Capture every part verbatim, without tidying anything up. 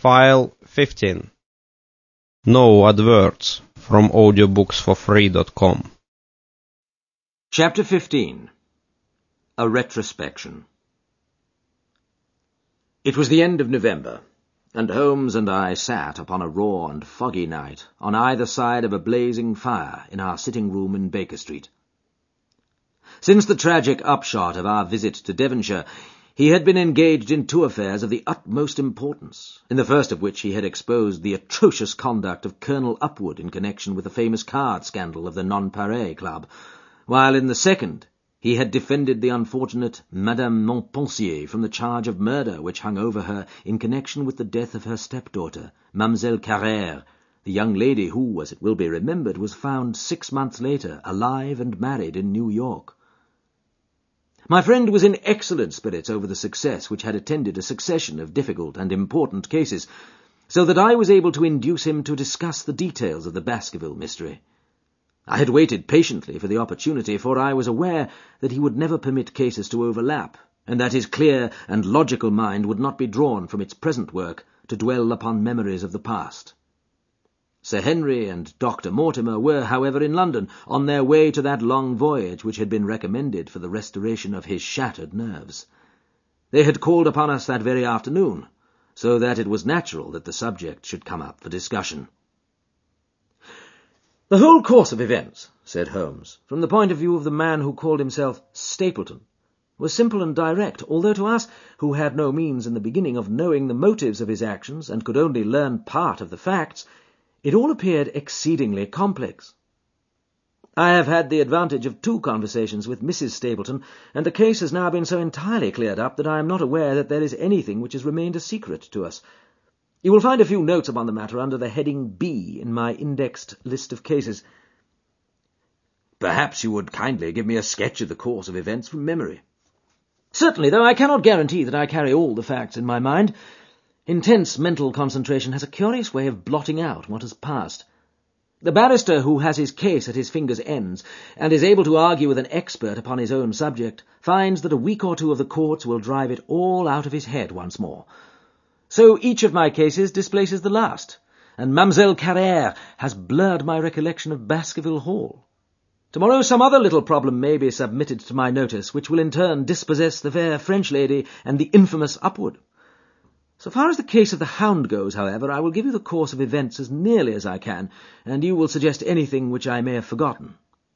File fifteen. No adverts from audiobooks for free dot com. Chapter fifteen. A Retrospection. It was the end of November, and Holmes and I sat upon a raw and foggy night on either side of a blazing fire in our sitting-room in Baker Street. Since the tragic upshot of our visit to Devonshire, he had been engaged in two affairs of the utmost importance, in the first of which he had exposed the atrocious conduct of Colonel Upwood in connection with the famous card scandal of the Nonpareil Club, while in the second he had defended the unfortunate Madame Montpensier from the charge of murder which hung over her in connection with the death of her stepdaughter, Mademoiselle Carrère, the young lady who, as it will be remembered, was found six months later alive and married in New York. My friend was in excellent spirits over the success which had attended a succession of difficult and important cases, so that I was able to induce him to discuss the details of the Baskerville mystery. I had waited patiently for the opportunity, for I was aware that he would never permit cases to overlap, and that his clear and logical mind would not be drawn from its present work to dwell upon memories of the past. Sir Henry and Doctor Mortimer were, however, in London, on their way to that long voyage which had been recommended for the restoration of his shattered nerves. They had called upon us that very afternoon, so that it was natural that the subject should come up for discussion. "The whole course of events," said Holmes, "from the point of view of the man who called himself Stapleton, was simple and direct, although to us, who had no means in the beginning of knowing the motives of his actions and could only learn part of the facts, it all appeared exceedingly complex. I have had the advantage of two conversations with Missus Stapleton, and the case has now been so entirely cleared up that I am not aware that there is anything which has remained a secret to us. You will find a few notes upon the matter under the heading B in my indexed list of cases. Perhaps you would kindly give me a sketch of the course of events from memory." "Certainly, though I cannot guarantee that I carry all the facts in my mind. Intense mental concentration has a curious way of blotting out what has passed. The barrister who has his case at his fingers' ends, and is able to argue with an expert upon his own subject, finds that a week or two of the courts will drive it all out of his head once more. So each of my cases displaces the last, and Mademoiselle Carrère has blurred my recollection of Baskerville Hall. Tomorrow some other little problem may be submitted to my notice, which will in turn dispossess the fair French lady and the infamous Upwood. So far as the case of the Hound goes, however, I will give you the course of events as nearly as I can, and you will suggest anything which I may have forgotten.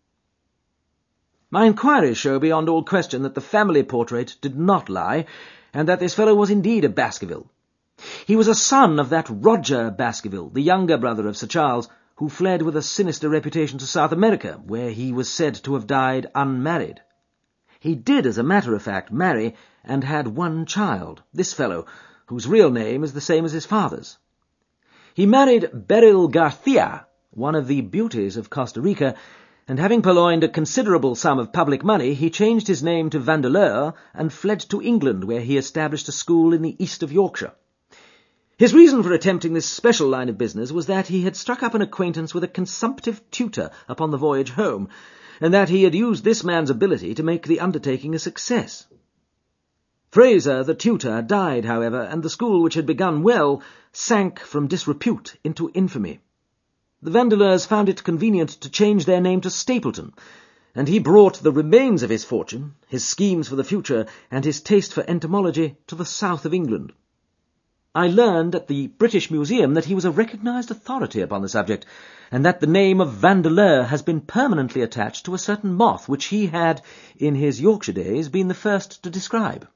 My inquiries show beyond all question that the family portrait did not lie, and that this fellow was indeed a Baskerville. He was a son of that Roger Baskerville, the younger brother of Sir Charles, who fled with a sinister reputation to South America, where he was said to have died unmarried. He did, as a matter of fact, marry, and had one child, this fellow, whose real name is the same as his father's. He married Beryl Garcia, one of the beauties of Costa Rica, and having purloined a considerable sum of public money, he changed his name to Vandeleur and fled to England, where he established a school in the east of Yorkshire. His reason for attempting this special line of business was that he had struck up an acquaintance with a consumptive tutor upon the voyage home, and that he had used this man's ability to make the undertaking a success. Fraser, the tutor, died, however, and the school, which had begun well, sank from disrepute into infamy. The Vandeleurs found it convenient to change their name to Stapleton, and he brought the remains of his fortune, his schemes for the future, and his taste for entomology to the south of England. I learned at the British Museum that he was a recognized authority upon the subject, and that the name of Vandeleur has been permanently attached to a certain moth which he had, in his Yorkshire days, been the first to describe.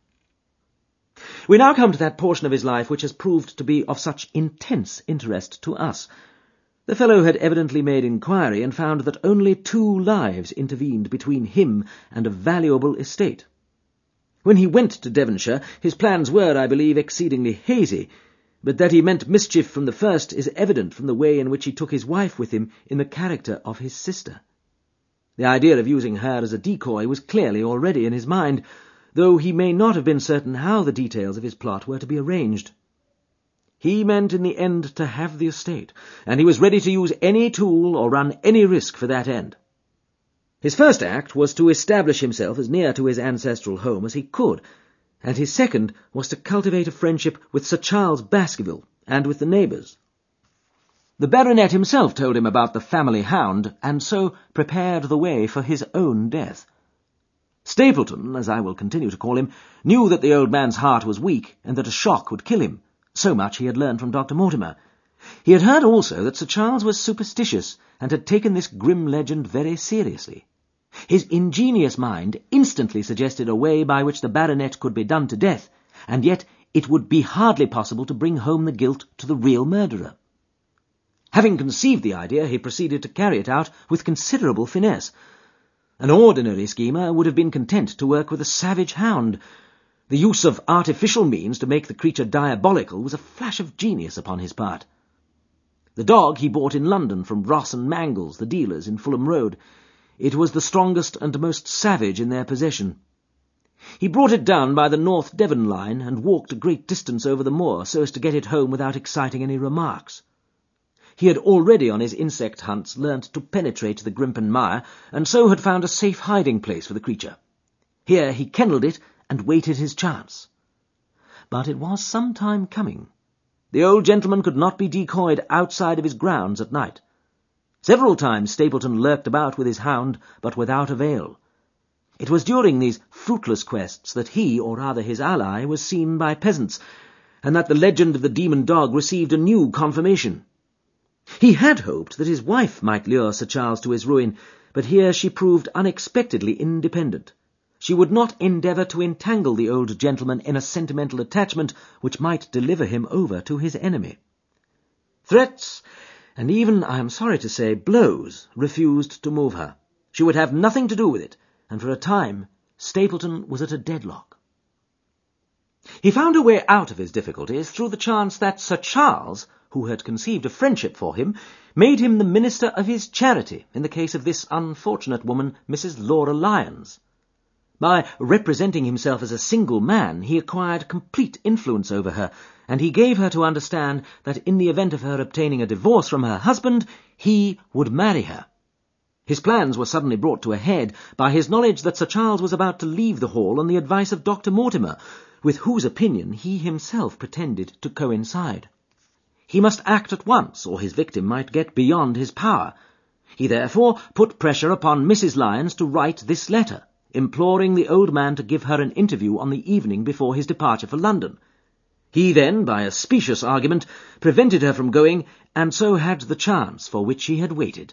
We now come to that portion of his life which has proved to be of such intense interest to us. The fellow had evidently made inquiry and found that only two lives intervened between him and a valuable estate. When he went to Devonshire, his plans were, I believe, exceedingly hazy, but that he meant mischief from the first is evident from the way in which he took his wife with him in the character of his sister. The idea of using her as a decoy was clearly already in his mind, though he may not have been certain how the details of his plot were to be arranged. He meant in the end to have the estate, and he was ready to use any tool or run any risk for that end. His first act was to establish himself as near to his ancestral home as he could, and his second was to cultivate a friendship with Sir Charles Baskerville and with the neighbours. The baronet himself told him about the family hound, and so prepared the way for his own death. Stapleton, as I will continue to call him, knew that the old man's heart was weak, and that a shock would kill him. So much he had learned from Doctor Mortimer. He had heard also that Sir Charles was superstitious, and had taken this grim legend very seriously. His ingenious mind instantly suggested a way by which the baronet could be done to death, and yet it would be hardly possible to bring home the guilt to the real murderer. Having conceived the idea, he proceeded to carry it out with considerable finesse. An ordinary schemer would have been content to work with a savage hound. The use of artificial means to make the creature diabolical was a flash of genius upon his part. The dog he bought in London from Ross and Mangles, the dealers in Fulham Road. It was the strongest and most savage in their possession. He brought it down by the North Devon line and walked a great distance over the moor so as to get it home without exciting any remarks. He had already on his insect hunts learnt to penetrate the Grimpen Mire, and so had found a safe hiding place for the creature. Here he kennelled it and waited his chance. But it was some time coming. The old gentleman could not be decoyed outside of his grounds at night. Several times Stapleton lurked about with his hound, but without avail. It was during these fruitless quests that he, or rather his ally, was seen by peasants, and that the legend of the demon dog received a new confirmation. He had hoped that his wife might lure Sir Charles to his ruin, but here she proved unexpectedly independent. She would not endeavour to entangle the old gentleman in a sentimental attachment which might deliver him over to his enemy. Threats, and even, I am sorry to say, blows, refused to move her. She would have nothing to do with it, and for a time Stapleton was at a deadlock. He found a way out of his difficulties through the chance that Sir Charles, who had conceived a friendship for him, made him the minister of his charity in the case of this unfortunate woman, Missus Laura Lyons. By representing himself as a single man, he acquired complete influence over her, and he gave her to understand that in the event of her obtaining a divorce from her husband, he would marry her. His plans were suddenly brought to a head by his knowledge that Sir Charles was about to leave the Hall on the advice of Doctor Mortimer, with whose opinion he himself pretended to coincide. He must act at once, or his victim might get beyond his power. He therefore put pressure upon Missus Lyons to write this letter, imploring the old man to give her an interview on the evening before his departure for London. He then, by a specious argument, prevented her from going, and so had the chance for which he had waited.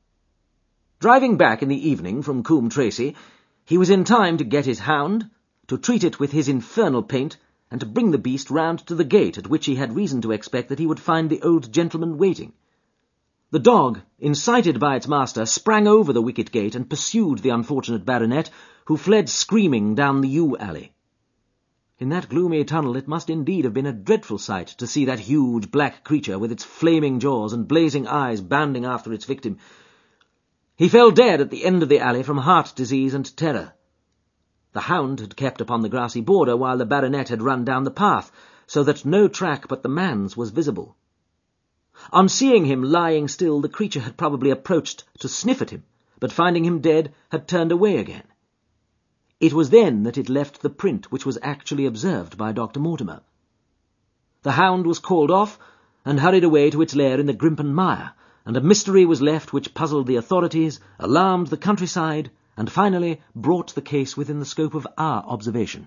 Driving back in the evening from Coombe Tracy, he was in time to get his hound, to treat it with his infernal paint, and to bring the beast round to the gate at which he had reason to expect that he would find the old gentleman waiting. The dog, incited by its master, sprang over the wicket gate and pursued the unfortunate baronet, who fled screaming down the yew alley. In that gloomy tunnel it must indeed have been a dreadful sight to see that huge black creature with its flaming jaws and blazing eyes bounding after its victim. He fell dead at the end of the alley from heart disease and terror. The hound had kept upon the grassy border while the baronet had run down the path, so that no track but the man's was visible. On seeing him lying still, the creature had probably approached to sniff at him, but finding him dead, had turned away again. It was then that it left the print which was actually observed by Doctor Mortimer. The hound was called off, and hurried away to its lair in the Grimpen Mire, and a mystery was left which puzzled the authorities, alarmed the countryside, and finally brought the case within the scope of our observation.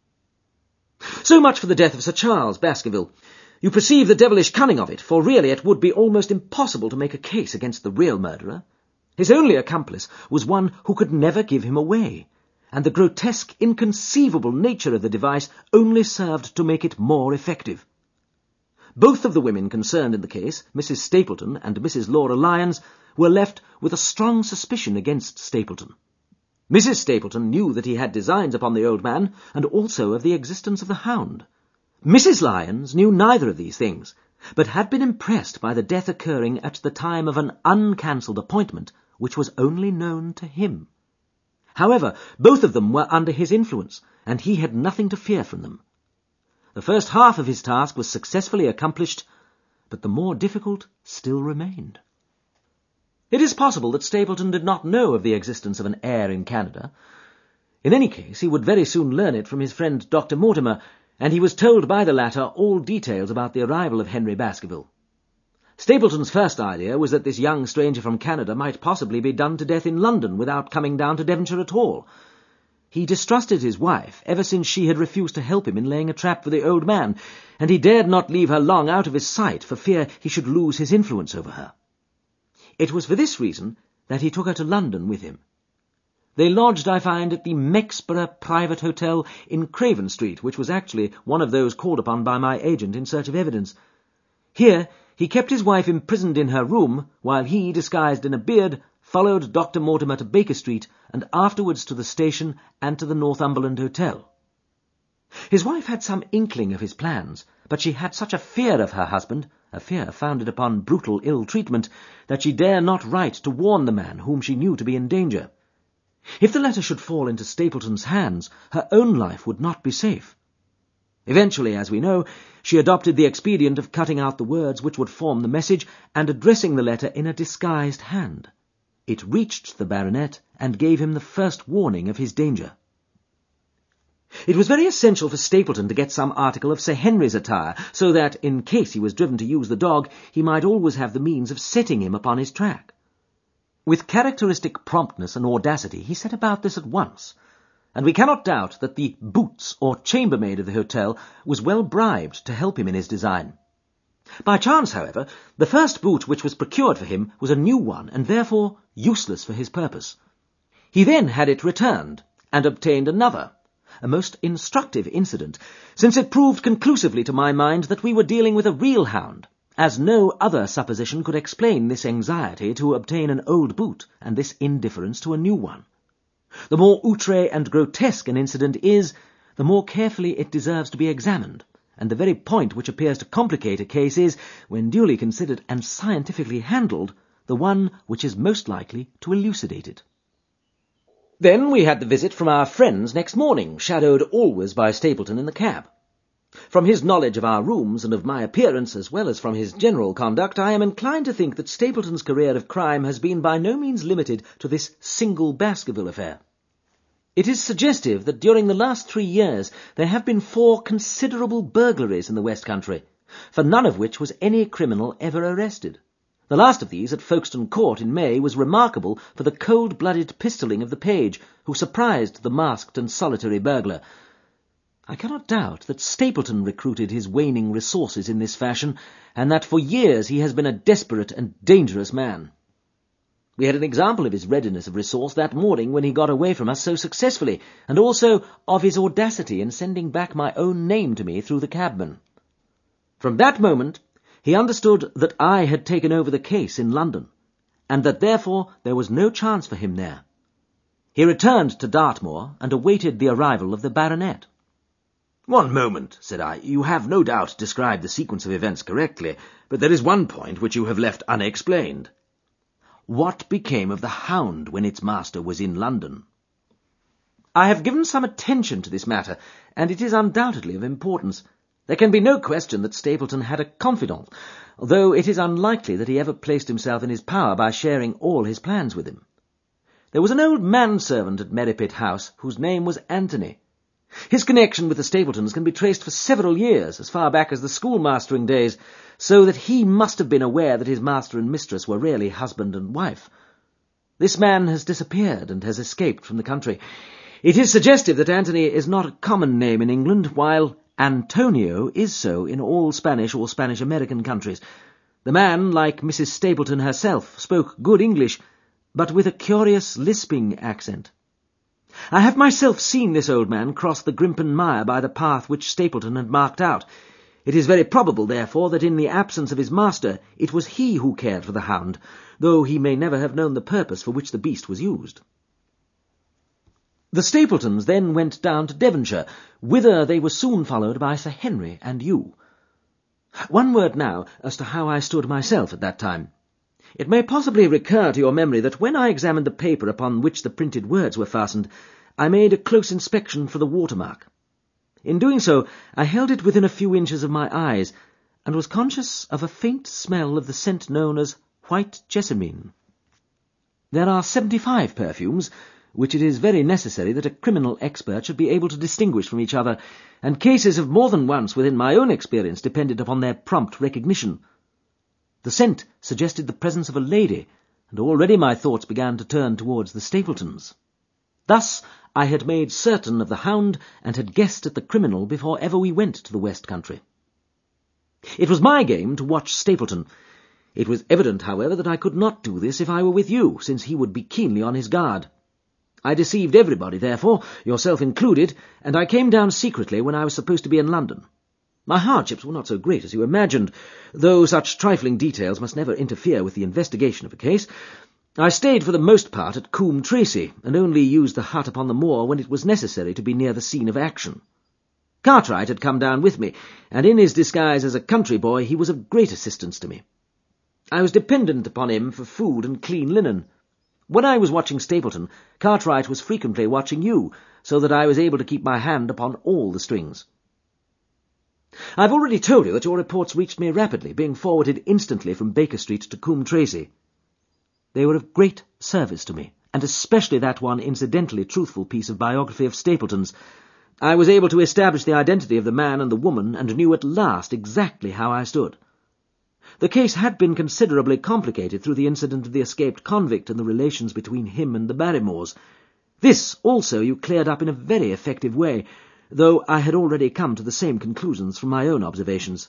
So much for the death of Sir Charles Baskerville. You perceive the devilish cunning of it, for really it would be almost impossible to make a case against the real murderer. His only accomplice was one who could never give him away, and the grotesque, inconceivable nature of the device only served to make it more effective. Both of the women concerned in the case, Missus Stapleton and Missus Laura Lyons, were left with a strong suspicion against Stapleton. Missus Stapleton knew that he had designs upon the old man, and also of the existence of the hound. Missus Lyons knew neither of these things, but had been impressed by the death occurring at the time of an uncancelled appointment which was only known to him. However, both of them were under his influence, and he had nothing to fear from them. The first half of his task was successfully accomplished, but the more difficult still remained. It is possible that Stapleton did not know of the existence of an heir in Canada. In any case, he would very soon learn it from his friend Doctor Mortimer, and he was told by the latter all details about the arrival of Henry Baskerville. Stapleton's first idea was that this young stranger from Canada might possibly be done to death in London without coming down to Devonshire at all. He distrusted his wife ever since she had refused to help him in laying a trap for the old man, and he dared not leave her long out of his sight for fear he should lose his influence over her. It was for this reason that he took her to London with him. They lodged, I find, at the Mexborough Private Hotel in Craven Street, which was actually one of those called upon by my agent in search of evidence. Here he kept his wife imprisoned in her room, while he, disguised in a beard, followed Doctor Mortimer to Baker Street, and afterwards to the station and to the Northumberland Hotel. His wife had some inkling of his plans, but she had such a fear of her husband, a fear founded upon brutal ill-treatment, that she dare not write to warn the man whom she knew to be in danger. If the letter should fall into Stapleton's hands, her own life would not be safe. Eventually, as we know, she adopted the expedient of cutting out the words which would form the message and addressing the letter in a disguised hand. It reached the baronet and gave him the first warning of his danger. It was very essential for Stapleton to get some article of Sir Henry's attire, so that, in case he was driven to use the dog, he might always have the means of setting him upon his track. With characteristic promptness and audacity he set about this at once, and we cannot doubt that the boots or chambermaid of the hotel was well bribed to help him in his design. By chance, however, the first boot which was procured for him was a new one, and therefore useless for his purpose. He then had it returned, and obtained another, a most instructive incident, since it proved conclusively to my mind that we were dealing with a real hound, as no other supposition could explain this anxiety to obtain an old boot, and this indifference to a new one. The more outre and grotesque an incident is, the more carefully it deserves to be examined, and the very point which appears to complicate a case is, when duly considered and scientifically handled, the one which is most likely to elucidate it. Then we had the visit from our friends next morning, shadowed always by Stapleton in the cab. From his knowledge of our rooms and of my appearance, as well as from his general conduct, I am inclined to think that Stapleton's career of crime has been by no means limited to this single Baskerville affair. It is suggestive that during the last three years there have been four considerable burglaries in the West Country, for none of which was any criminal ever arrested. The last of these, at Folkestone Court in May, was remarkable for the cold-blooded pistoling of the page, who surprised the masked and solitary burglar. I cannot doubt that Stapleton recruited his waning resources in this fashion, and that for years he has been a desperate and dangerous man. We had an example of his readiness of resource that morning when he got away from us so successfully, and also of his audacity in sending back my own name to me through the cabman. From that moment he understood that I had taken over the case in London, and that therefore there was no chance for him there. He returned to Dartmoor and awaited the arrival of the baronet. "One moment," said I. "You have no doubt described the sequence of events correctly, but there is one point which you have left unexplained. What became of the hound when its master was in London?" "I have given some attention to this matter, and it is undoubtedly of importance. There can be no question that Stapleton had a confidant, though it is unlikely that he ever placed himself in his power by sharing all his plans with him. There was an old manservant at Merripit House whose name was Anthony. His connection with the Stapletons can be traced for several years, as far back as the schoolmastering days, so that he must have been aware that his master and mistress were really husband and wife. This man has disappeared and has escaped from the country. It is suggestive that Anthony is not a common name in England, while Antonio is so in all Spanish or Spanish-American countries. The man, like Missus Stapleton herself, spoke good English, but with a curious lisping accent. I have myself seen this old man cross the Grimpen Mire by the path which Stapleton had marked out. It is very probable, therefore, that in the absence of his master it was he who cared for the hound, though he may never have known the purpose for which the beast was used. The Stapletons then went down to Devonshire, whither they were soon followed by Sir Henry and you. One word now as to how I stood myself at that time. It may possibly recur to your memory that when I examined the paper upon which the printed words were fastened, I made a close inspection for the watermark. In doing so, I held it within a few inches of my eyes, and was conscious of a faint smell of the scent known as white jessamine. There are seventy-five perfumes, which it is very necessary that a criminal expert should be able to distinguish from each other, and cases have more than once within my own experience depended upon their prompt recognition. The scent suggested the presence of a lady, and already my thoughts began to turn towards the Stapletons. Thus I had made certain of the hound and had guessed at the criminal before ever we went to the West Country. It was my game to watch Stapleton. It was evident, however, that I could not do this if I were with you, since he would be keenly on his guard. I deceived everybody, therefore, yourself included, and I came down secretly when I was supposed to be in London. My hardships were not so great as you imagined, though such trifling details must never interfere with the investigation of a case. I stayed for the most part at Coombe Tracy, and only used the hut upon the moor when it was necessary to be near the scene of action. Cartwright had come down with me, and in his disguise as a country boy he was of great assistance to me. I was dependent upon him for food and clean linen. When I was watching Stapleton, Cartwright was frequently watching you, so that I was able to keep my hand upon all the strings. I have already told you that your reports reached me rapidly, being forwarded instantly from Baker Street to Coombe Tracy. They were of great service to me, and especially that one incidentally truthful piece of biography of Stapleton's. I was able to establish the identity of the man and the woman, and knew at last exactly how I stood. The case had been considerably complicated through the incident of the escaped convict and the relations between him and the Barrymores. This also you cleared up in a very effective way, though I had already come to the same conclusions from my own observations.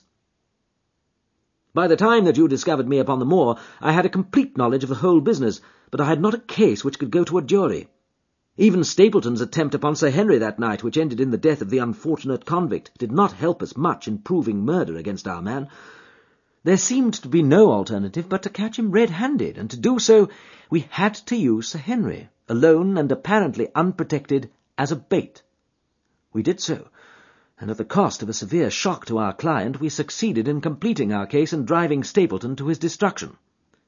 By the time that you discovered me upon the moor, I had a complete knowledge of the whole business, but I had not a case which could go to a jury. Even Stapleton's attempt upon Sir Henry that night, which ended in the death of the unfortunate convict, did not help us much in proving murder against our man. There seemed to be no alternative but to catch him red-handed, and to do so we had to use Sir Henry, alone and apparently unprotected, as a bait. We did so, and at the cost of a severe shock to our client, we succeeded in completing our case and driving Stapleton to his destruction.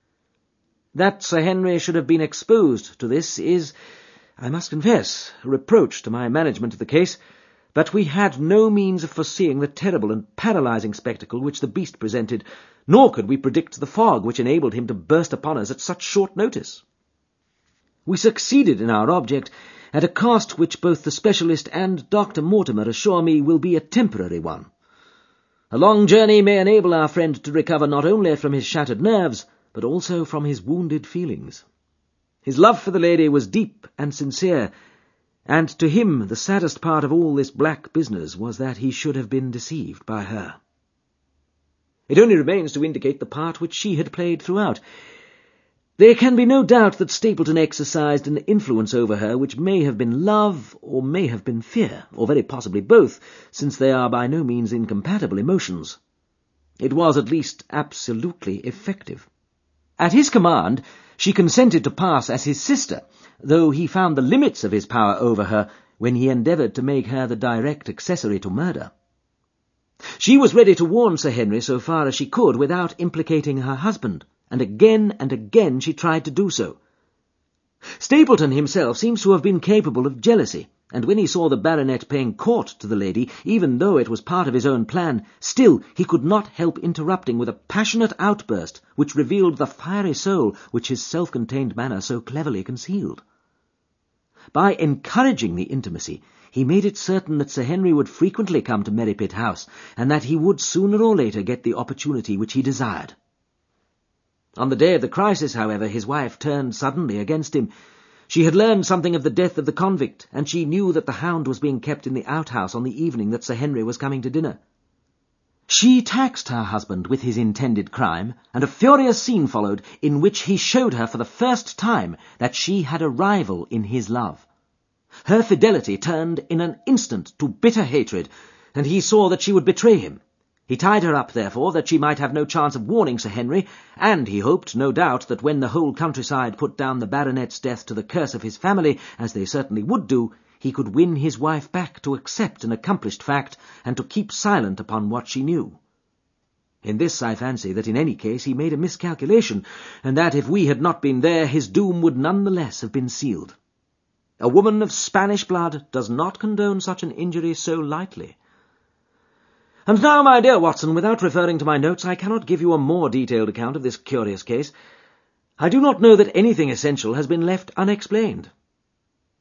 That Sir Henry should have been exposed to this is, I must confess, a reproach to my management of the case, but we had no means of foreseeing the terrible and paralysing spectacle which the beast presented, nor could we predict the fog which enabled him to burst upon us at such short notice. We succeeded in our object, at a cost which both the specialist and Doctor Mortimer assure me will be a temporary one. A long journey may enable our friend to recover not only from his shattered nerves, but also from his wounded feelings. His love for the lady was deep and sincere, and to him the saddest part of all this black business was that he should have been deceived by her. It only remains to indicate the part which she had played throughout. There can be no doubt that Stapleton exercised an influence over her which may have been love, or may have been fear, or very possibly both, since they are by no means incompatible emotions. It was at least absolutely effective. At his command, she consented to pass as his sister, though he found the limits of his power over her when he endeavoured to make her the direct accessory to murder. She was ready to warn Sir Henry so far as she could without implicating her husband, and again and again she tried to do so. Stapleton himself seems to have been capable of jealousy, and when he saw the baronet paying court to the lady, even though it was part of his own plan, still he could not help interrupting with a passionate outburst which revealed the fiery soul which his self-contained manner so cleverly concealed. By encouraging the intimacy, he made it certain that Sir Henry would frequently come to Merripit House, and that he would sooner or later get the opportunity which he desired. On the day of the crisis, however, his wife turned suddenly against him. She had learned something of the death of the convict, and she knew that the hound was being kept in the outhouse on the evening that Sir Henry was coming to dinner. She taxed her husband with his intended crime, and a furious scene followed in which he showed her for the first time that she had a rival in his love. Her fidelity turned in an instant to bitter hatred, and he saw that she would betray him. He tied her up, therefore, that she might have no chance of warning Sir Henry, and he hoped, no doubt, that when the whole countryside put down the baronet's death to the curse of his family, as they certainly would do, he could win his wife back to accept an accomplished fact, and to keep silent upon what she knew. In this I fancy that in any case he made a miscalculation, and that if we had not been there, his doom would none the less have been sealed. A woman of Spanish blood does not condone such an injury so lightly. And now, my dear Watson, without referring to my notes, I cannot give you a more detailed account of this curious case. I do not know that anything essential has been left unexplained.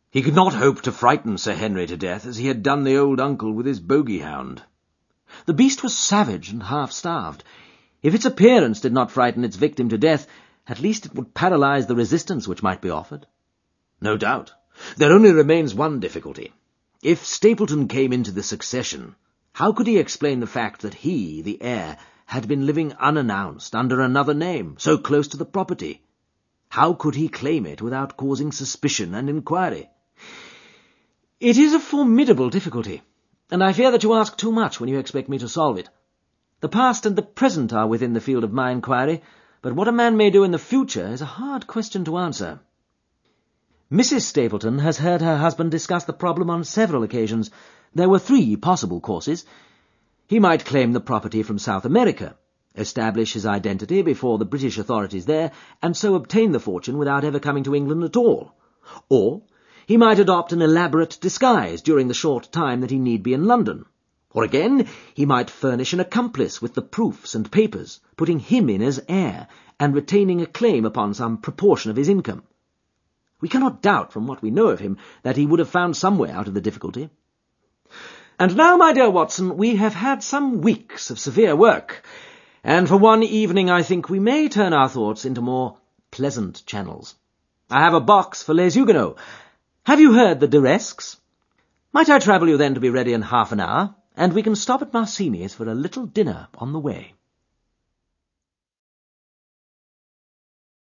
He could not hope to frighten Sir Henry to death as he had done the old uncle with his bogey-hound. The beast was savage and half-starved. If its appearance did not frighten its victim to death, at least it would paralyze the resistance which might be offered. No doubt. There only remains one difficulty. If Stapleton came into the succession, how could he explain the fact that he, the heir, had been living unannounced under another name, so close to the property? How could he claim it without causing suspicion and inquiry? It is a formidable difficulty, and I fear that you ask too much when you expect me to solve it. The past and the present are within the field of my inquiry, but what a man may do in the future is a hard question to answer. Missus Stapleton has heard her husband discuss the problem on several occasions. There were three possible courses. He might claim the property from South America, establish his identity before the British authorities there, and so obtain the fortune without ever coming to England at all. Or he might adopt an elaborate disguise during the short time that he need be in London. Or again, he might furnish an accomplice with the proofs and papers, putting him in as heir, and retaining a claim upon some proportion of his income. We cannot doubt from what we know of him that he would have found some way out of the difficulty. And now, my dear Watson, we have had some weeks of severe work, and for one evening I think we may turn our thoughts into more pleasant channels. I have a box for Les Huguenots. Have you heard the Duresques? Might I trouble you then to be ready in half an hour, and we can stop at Marsini's for a little dinner on the way.